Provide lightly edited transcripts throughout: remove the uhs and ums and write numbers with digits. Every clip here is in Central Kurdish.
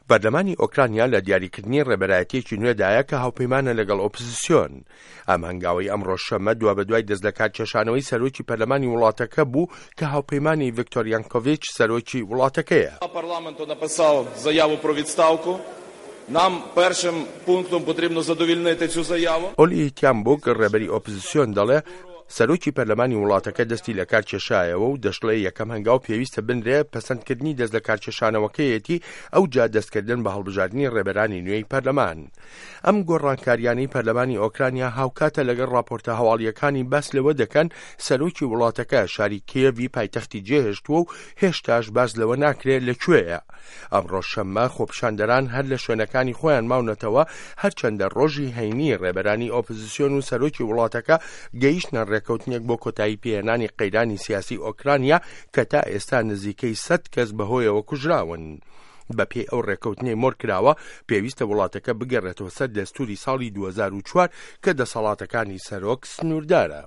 پەرلەمانی ئۆکرانیا لە دیاریکردنی ڕێبەرایەتیەکی نوێدایە کە هاوپەیمانە لەگەڵ ئۆپۆزیسیۆن. ئەم هەنگاوەی ئەمڕۆ شەمە دوای دەست لە کارکێشانەوەی سەرۆکی پەرلەمانی وڵاتەکە بوو کە هاوپەیمانی ڤیکتۆر یانکۆڤیچ سەرۆکی وڵاتەکەیە. Парламенту написав заяву про відставку. Нам першим пунктом потрібно задовільнити цю заяву. ئۆلی تیامبوک ڕێبەری ئۆپۆزیسیۆن دەڵێ سەرۆکی پەرلەمانی وڵاتەکە دەستی لە کار کێشایەوە و دەشڵێ یەکەم هەنگاو پێویستە بنرێ پەسەندکردنی دەست لە کارکێشانەوەکەیەتی ئەو جا دەستکردن بە هەڵبژاردننی ڕێبەرانی نوێی پەرلەمان. ئەم گۆڕانکاریانەی پەرلەمانی ئۆکرانیا هاوکاتە لەگەڵ راپۆرتە هەواڵیەکانی باس لەوە دەکەن سەرۆکی وڵاتەکە شاری کیێڤی پایتەختی جێهێشتووە و هێشتاش باس لەوە ناکرێت لەکوێیە. ئەمڕۆ شەممە خۆپیشاندەران هەر لە شوێنەکانی خۆیان ماونەتەوە هەرچەندە ڕۆژی هەینی ڕێبەرانی ئۆپۆزیسیۆن و سەرۆکی وڵاتەکە گەیشتنە ڕێکەوتنێک بۆ کۆتایی پێهێنانی قەیرانی سیاسی ئۆکرانیا کە تا ئێستا نزیکەی 100 کەس بەهۆیەوە کوژراون. بەپێی ئەو ڕێکەوتنەی مۆر کراوە پێویستە وڵاتەکە بگەڕێتەوە سەر دەستوری ساڵی 2004 کە دەسەڵاتەکانی سەرۆک سنووردارە.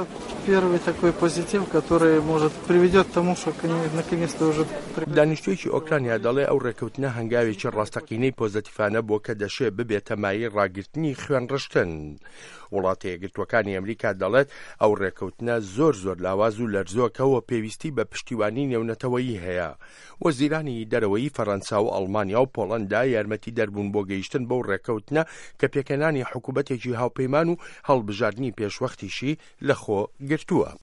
دانیشتوویەکی ئۆکرانیا دەڵێ ئەو ڕێکەوتنە هەنگاوێکی ڕاستەقینەی پۆزتیفانە بۆ کە دەشێت ببێتە مایەی ڕاگررتنی خوێن ڕشتن. وڵاتی یەکگرتووەکانی ئەمریکا دەڵێت ئەو ڕێکەوتنە زۆر لاواز و لەرزۆکەوە پێویستی بە پشتیوانی نێونەتەوەیی هەیە. وەزیرانی دەرەوەیی فەڕەنسا و ئەڵمانیا و پۆڵەندا یارمەتی دەربوون بۆ گەیشتن بەو ڕێکەوتنە کە پێکەنانی حکوومەتێکی هاوپەیمان و هەڵبژاردننی پێشوەختیشی لەخۆ گرتووە.